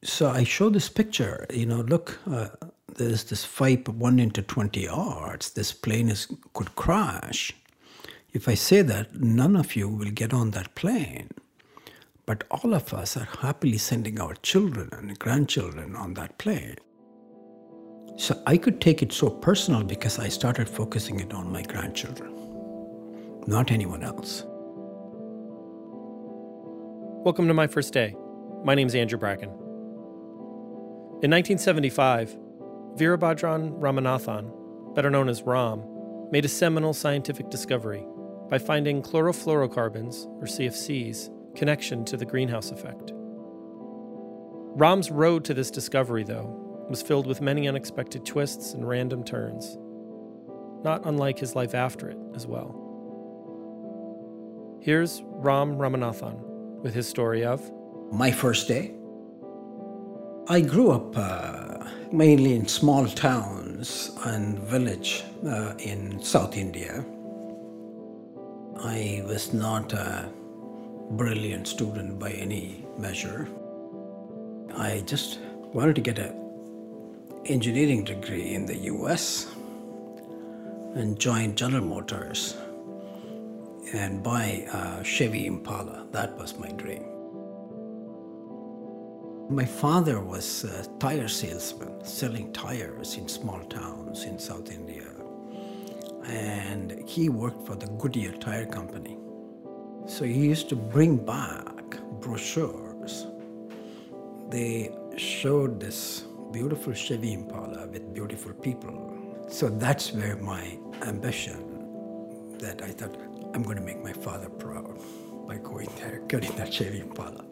So I show this picture, look, there's this fight 1 into 20 odds. This plane could crash. If I say that, none of you will get on that plane. But all of us are happily sending our children and grandchildren on that plane. So I could take it so personal because I started focusing it on my grandchildren, not anyone else. Welcome to My First Day. My name's Andrew Bracken. In 1975, Veerabhadran Ramanathan, better known as Ram, made a seminal scientific discovery by finding chlorofluorocarbons, or CFCs, connection to the greenhouse effect. Ram's road to this discovery, though, was filled with many unexpected twists and random turns, not unlike his life after it as well. Here's Ram Ramanathan with his story of My first day. I grew up mainly in small towns and village in South India. I was not a brilliant student by any measure. I just wanted to get an engineering degree in the US and join General Motors and buy a Chevy Impala. That was my dream. My father was a tire salesman, selling tires in small towns in South India. And he worked for the Goodyear Tire Company. So he used to bring back brochures. They showed this beautiful Chevy Impala with beautiful people. So that's where my ambition, that I thought, I'm going to make my father proud by going there, getting that Chevy Impala.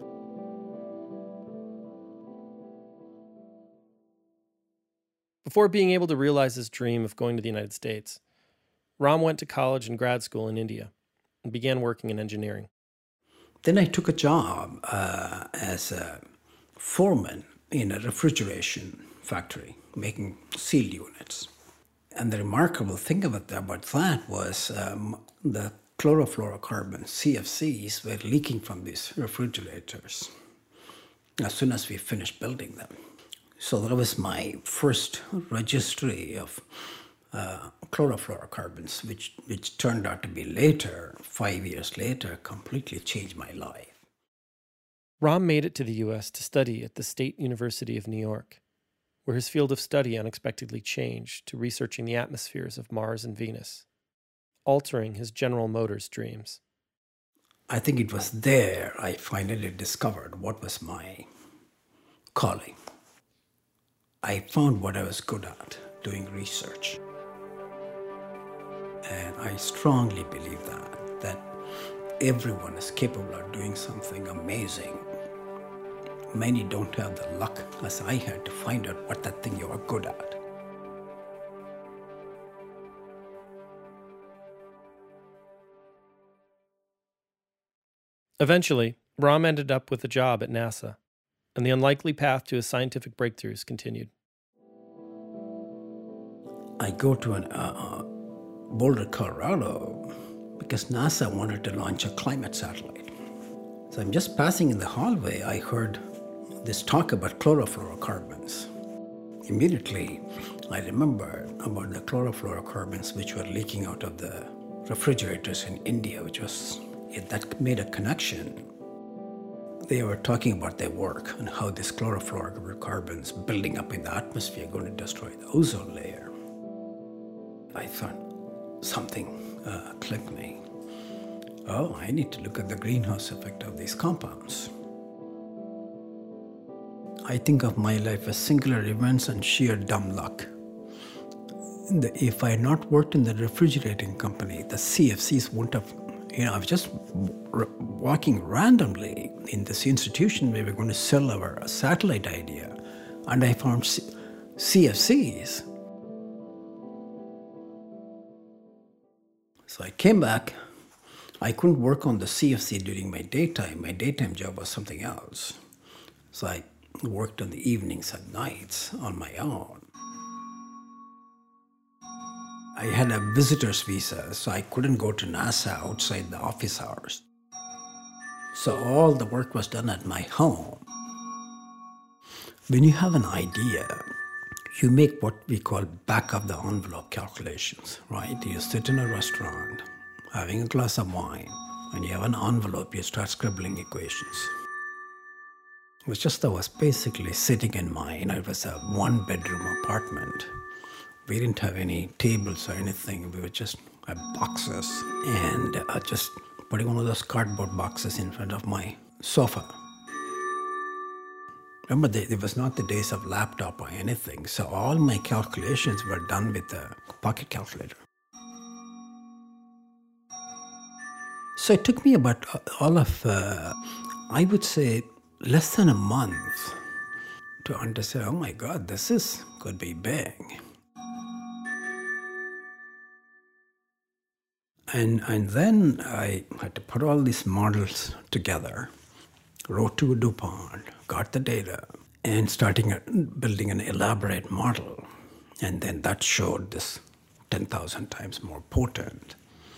Before being able to realize his dream of going to the United States, Ram went to college and grad school in India and began working in engineering. Then I took a job as a foreman in a refrigeration factory, making sealed units. And the remarkable thing about that was the chlorofluorocarbons, CFCs, were leaking from these refrigerators as soon as we finished building them. So that was my first registry of chlorofluorocarbons, which turned out to be later, 5 years later, completely changed my life. Ram made it to the U.S. to study at the State University of New York, where his field of study unexpectedly changed to researching the atmospheres of Mars and Venus, altering his General Motors dreams. I think it was there I finally discovered what was my calling. I found what I was good at, doing research. And I strongly believe that everyone is capable of doing something amazing. Many don't have the luck, as I had, to find out what that thing you are good at. Eventually, Ram ended up with a job at NASA, and the unlikely path to his scientific breakthroughs continued. I go to Boulder, Colorado, because NASA wanted to launch a climate satellite. So I'm just passing in the hallway, I heard this talk about chlorofluorocarbons. Immediately, I remembered about the chlorofluorocarbons which were leaking out of the refrigerators in India, that made a connection. They were talking about their work and how this chlorofluorocarbons building up in the atmosphere are going to destroy the ozone layer. I thought something clicked me. Oh, I need to look at the greenhouse effect of these compounds. I think of my life as singular events and sheer dumb luck. If I had not worked in the refrigerating company, the CFCs wouldn't have, I was just walking randomly in this institution where we were going to sell our satellite idea, and I found CFCs. So I came back. I couldn't work on the CFC during my daytime. My daytime job was something else. So I worked on the evenings and nights on my own. I had a visitor's visa, so I couldn't go to NASA outside the office hours. So all the work was done at my home. When you have an idea, you make what we call back of the envelope calculations, right? You sit in a restaurant, having a glass of wine, and you have an envelope, you start scribbling equations. It was just I was basically sitting in it was a one-bedroom apartment. We didn't have any tables or anything. We would just have boxes and just putting one of those cardboard boxes in front of my sofa. Remember, it was not the days of laptop or anything, so all my calculations were done with a pocket calculator. So it took me about I would say, less than a month to understand, oh my God, this could be big. And then I had to put all these models together, wrote to DuPont, got the data, and building an elaborate model. And then that showed this 10,000 times more potent.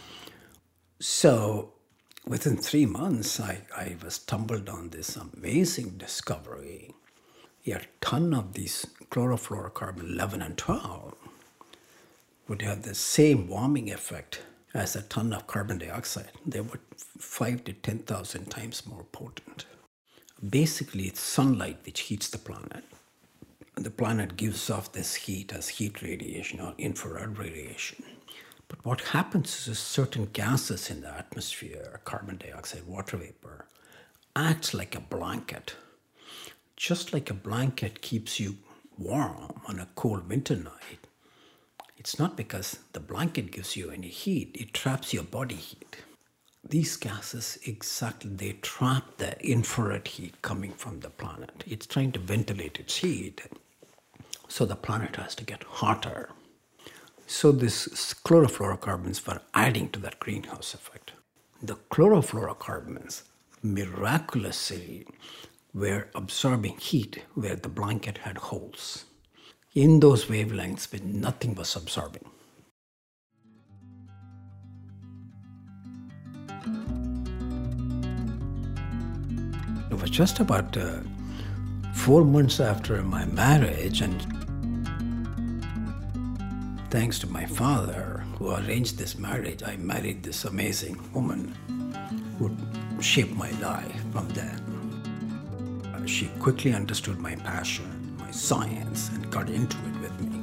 So within 3 months, I was stumbled on this amazing discovery. A ton of these chlorofluorocarbon 11 and 12 would have the same warming effect as a ton of carbon dioxide. They were 5 to 10,000 times more potent. Basically, it's sunlight which heats the planet. The planet gives off this heat as heat radiation or infrared radiation. But what happens is certain gases in the atmosphere, carbon dioxide, water vapor, acts like a blanket. Just like a blanket keeps you warm on a cold winter night, it's not because the blanket gives you any heat, it traps your body heat. These gases, they trap the infrared heat coming from the planet. It's trying to ventilate its heat, so the planet has to get hotter. So these chlorofluorocarbons were adding to that greenhouse effect. The chlorofluorocarbons miraculously were absorbing heat where the blanket had holes, in those wavelengths when nothing was absorbing. It was just about 4 months after my marriage, and thanks to my father, who arranged this marriage, I married this amazing woman who shaped my life from then. She quickly understood my passion, my science, and got into it with me.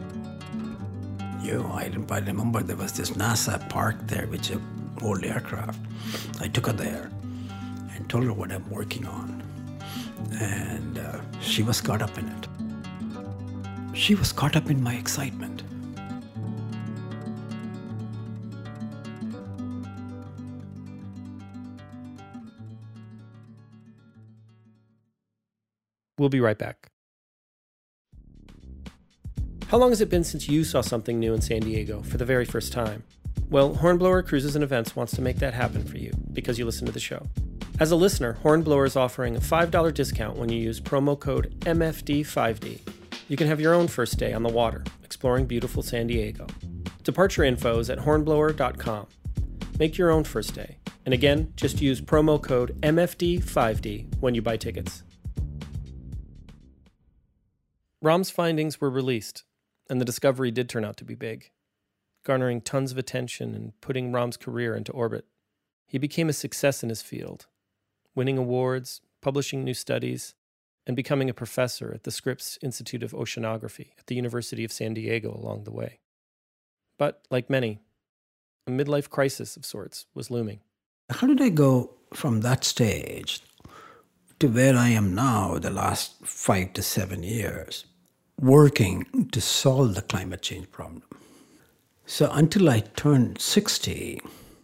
I remember there was this NASA park there, which is an old aircraft. I took her there and told her what I'm working on. And she was caught up in it. She was caught up in my excitement. We'll be right back. How long has it been since you saw something new in San Diego for the very first time? Well, Hornblower Cruises and Events wants to make that happen for you because you listen to the show. As a listener, Hornblower is offering a $5 discount when you use promo code MFD5D. You can have your own first day on the water, exploring beautiful San Diego. Departure info is at hornblower.com. Make your own first day. And again, just use promo code MFD5D when you buy tickets. Ram's findings were released, and the discovery did turn out to be big, garnering tons of attention and putting Ram's career into orbit. He became a success in his field, winning awards, publishing new studies, and becoming a professor at the Scripps Institute of Oceanography at the University of San Diego along the way. But, like many, a midlife crisis of sorts was looming. How did I go from that stage to where I am now, the last 5 to 7 years, working to solve the climate change problem? So until I turned 60,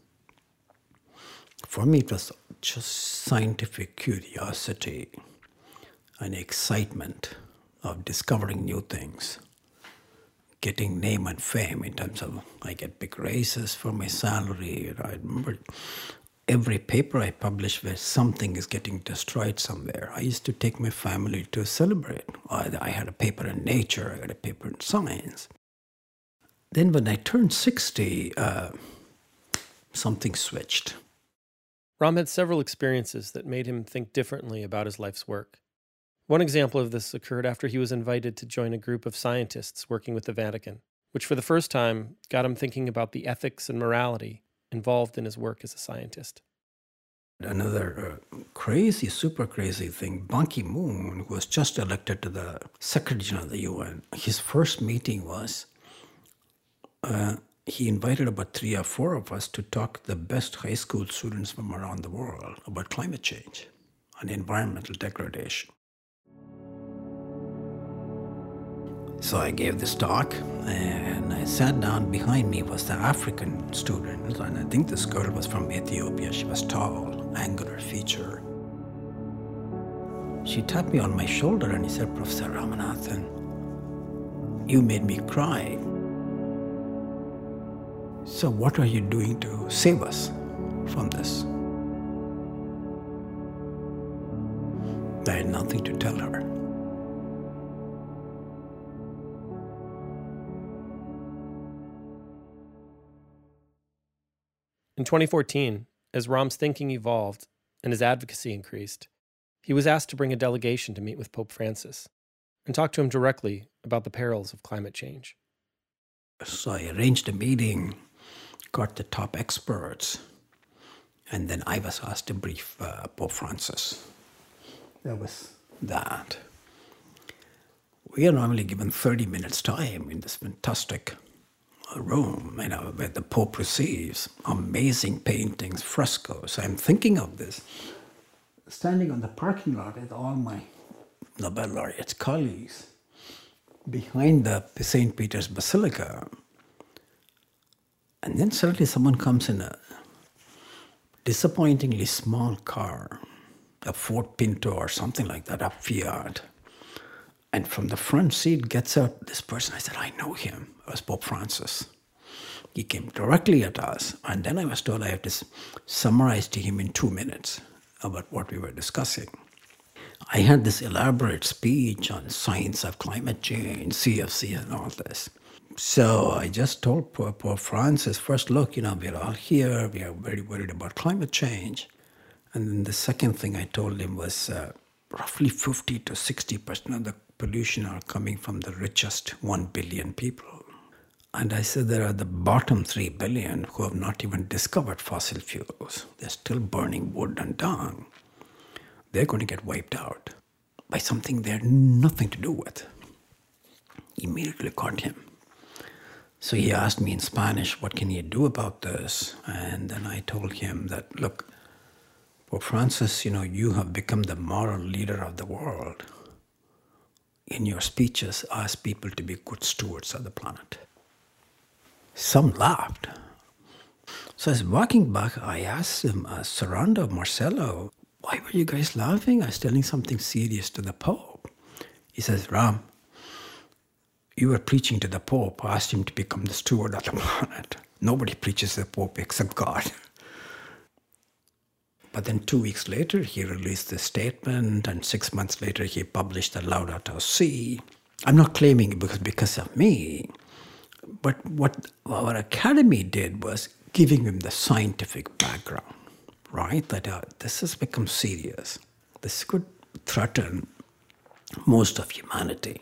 for me it was just scientific curiosity and excitement of discovering new things, getting name and fame in terms of I get big raises for my salary. I remember every paper I published where something is getting destroyed somewhere, I used to take my family to celebrate. I had a paper in Nature, I had a paper in Science. Then when I turned 60, something switched. Ram had several experiences that made him think differently about his life's work. One example of this occurred after he was invited to join a group of scientists working with the Vatican, which for the first time got him thinking about the ethics and morality involved in his work as a scientist. Another crazy, super crazy thing, Ban Ki-moon, who was just elected to the Secretary General of the UN, his first meeting was, he invited about 3 or 4 of us to talk to the best high school students from around the world about climate change and environmental degradation. So I gave this talk, and I sat down. Behind me was the African student, and I think this girl was from Ethiopia. She was tall, angular feature. She tapped me on my shoulder and he said, "Professor Ramanathan, you made me cry. So what are you doing to save us from this?" I had nothing to tell her. In 2014, as Ram's thinking evolved and his advocacy increased, he was asked to bring a delegation to meet with Pope Francis and talk to him directly about the perils of climate change. So I arranged a meeting, got the top experts, and then I was asked to brief Pope Francis. That was that. We are normally given 30 minutes time in this fantastic room, where the Pope receives amazing paintings, frescoes. I'm thinking of this, standing on the parking lot with all my Nobel laureates colleagues behind the St. Peter's Basilica. And then suddenly someone comes in a disappointingly small car, a Ford Pinto or something like that, a Fiat. And from the front seat gets out this person. I said, "I know him." It was Pope Francis. He came directly at us. And then I was told I had to summarize to him in 2 minutes about what we were discussing. I had this elaborate speech on science of climate change, CFC and all this. So I just told Pope Francis, first, look, we're all here. We are very worried about climate change. And then the second thing I told him was roughly 50 to 60% of the pollution are coming from the richest 1 billion people. And I said there are the bottom 3 billion who have not even discovered fossil fuels. They're still burning wood and dung. They're going to get wiped out by something they had nothing to do with. Immediately caught him. So he asked me in Spanish, what can you do about this? And then I told him that, look, Pope Francis, you have become the moral leader of the world. In your speeches, ask people to be good stewards of the planet. Some laughed. So as walking back, I asked him, Sarando, Marcelo, why were you guys laughing? I was telling something serious to the Pope. He says, Ram, you were preaching to the Pope, asked him to become the steward of the planet. Nobody preaches to the Pope except God. But then 2 weeks later, he released this statement, and 6 months later, he published the Laudato Si. I'm not claiming it because of me, but what our academy did was giving him the scientific background, right? That this has become serious. This could threaten most of humanity.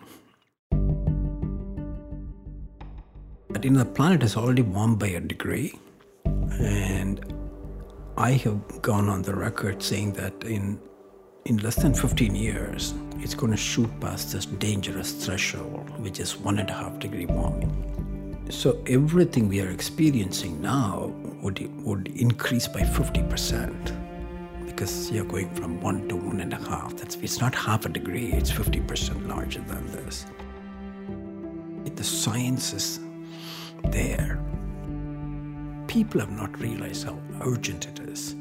But the planet has already warmed by a degree, and I have gone on the record saying that in less than 15 years, it's going to shoot past this dangerous threshold, which is 1.5 degree warming. So everything we are experiencing now would increase by 50%, because you're going from 1 to 1.5. It's not half a degree, it's 50% larger than this. The science is there. People have not realized how urgent it is.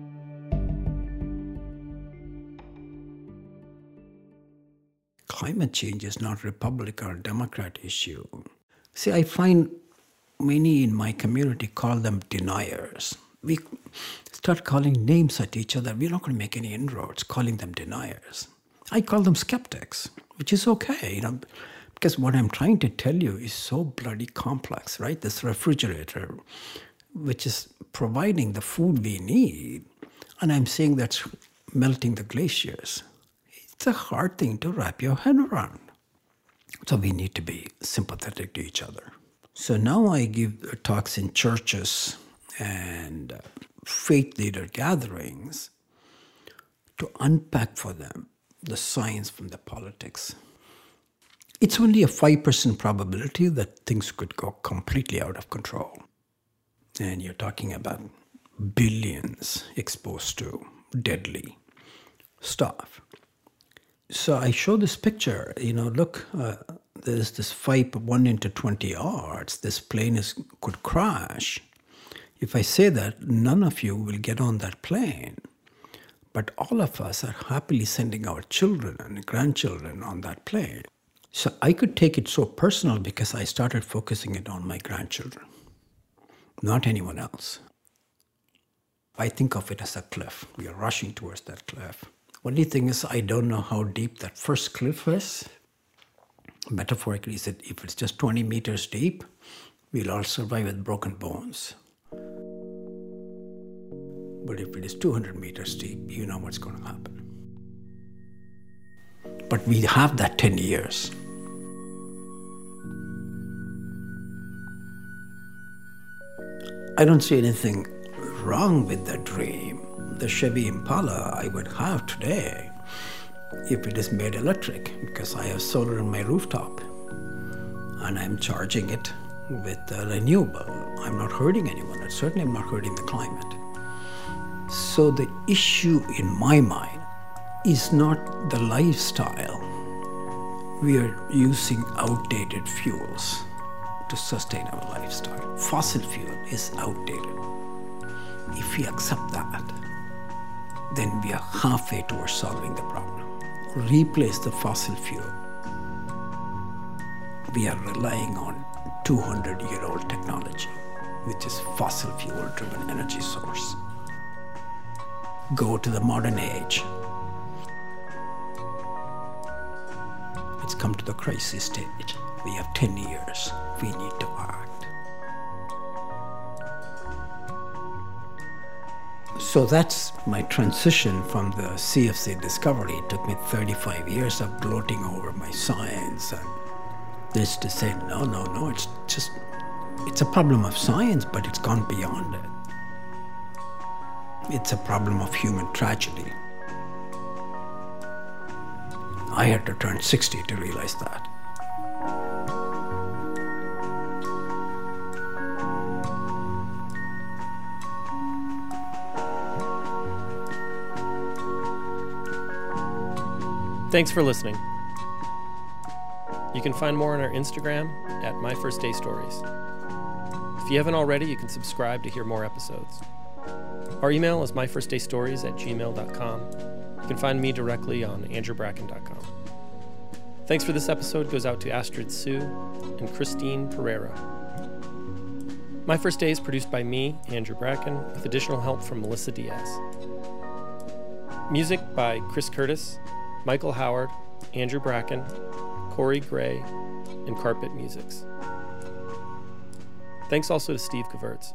Climate change is not a Republican or Democrat issue. See, I find many in my community call them deniers. We start calling names at each other. We're not going to make any inroads calling them deniers. I call them skeptics, which is okay, because what I'm trying to tell you is so bloody complex, right? This refrigerator, which is providing the food we need, and I'm saying that's melting the glaciers. It's a hard thing to wrap your head around. So we need to be sympathetic to each other. So now I give talks in churches and faith leader gatherings to unpack for them the science from the politics. It's only a 5% probability that things could go completely out of control. And you're talking about billions exposed to deadly stuff. So I show this picture, look, there's this 1 into 20 odds, this plane could crash. If I say that, none of you will get on that plane. But all of us are happily sending our children and grandchildren on that plane. So I could take it so personal because I started focusing it on my grandchildren, not anyone else. I think of it as a cliff. We are rushing towards that cliff. Only thing is, I don't know how deep that first cliff is. Metaphorically, if it's just 20 meters deep, we'll all survive with broken bones. But if it is 200 meters deep, you know what's going to happen. But we have that 10 years. I don't see anything wrong with that dream. The Chevy Impala I would have today if it is made electric, because I have solar on my rooftop and I'm charging it with renewable. I'm not hurting anyone, and certainly I'm not hurting the climate. So the issue in my mind is not the lifestyle. We are using outdated fuels to sustain our lifestyle. Fossil fuel is outdated. If we accept that, then we are halfway towards solving the problem. Replace the fossil fuel. We are relying on 200-year-old technology, which is fossil fuel-driven energy source. Go to the modern age. It's come to the crisis stage. We have 10 years. We need to act. So that's my transition from the CFC discovery. It took me 35 years of gloating over my science and this to say, no, it's a problem of science, but it's gone beyond it. It's a problem of human tragedy. I had to turn 60 to realize that. Thanks for listening. You can find more on our Instagram at My First Day Stories. If you haven't already, you can subscribe to hear more episodes. Our email is myfirstdaystories@gmail.com. You can find me directly on andrewbracken.com. Thanks for this episode goes out to Astrid Sue and Christine Pereira. My First Day is produced by me, Andrew Bracken, with additional help from Melissa Diaz. Music by Chris Curtis, Michael Howard, Andrew Bracken, Corey Gray, and Carpet Musics. Thanks also to Steve Kavertz.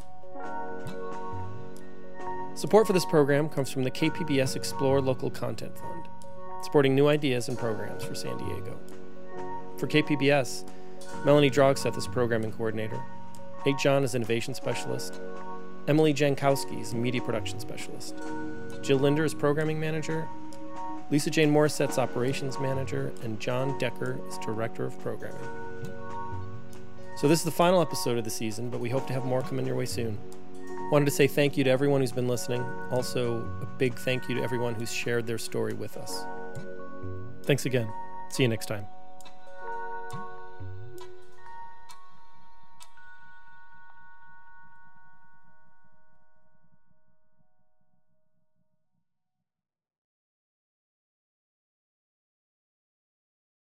Support for this program comes from the KPBS Explore Local Content Fund, supporting new ideas and programs for San Diego. For KPBS, Melanie Drogseth is Programming Coordinator, Nate John is Innovation Specialist, Emily Jankowski is Media Production Specialist, Jill Linder is Programming Manager, Lisa Jane Morissette's Operations Manager, and John Decker is Director of Programming. So this is the final episode of the season, but we hope to have more coming your way soon. Wanted to say thank you to everyone who's been listening. Also, a big thank you to everyone who's shared their story with us. Thanks again. See you next time.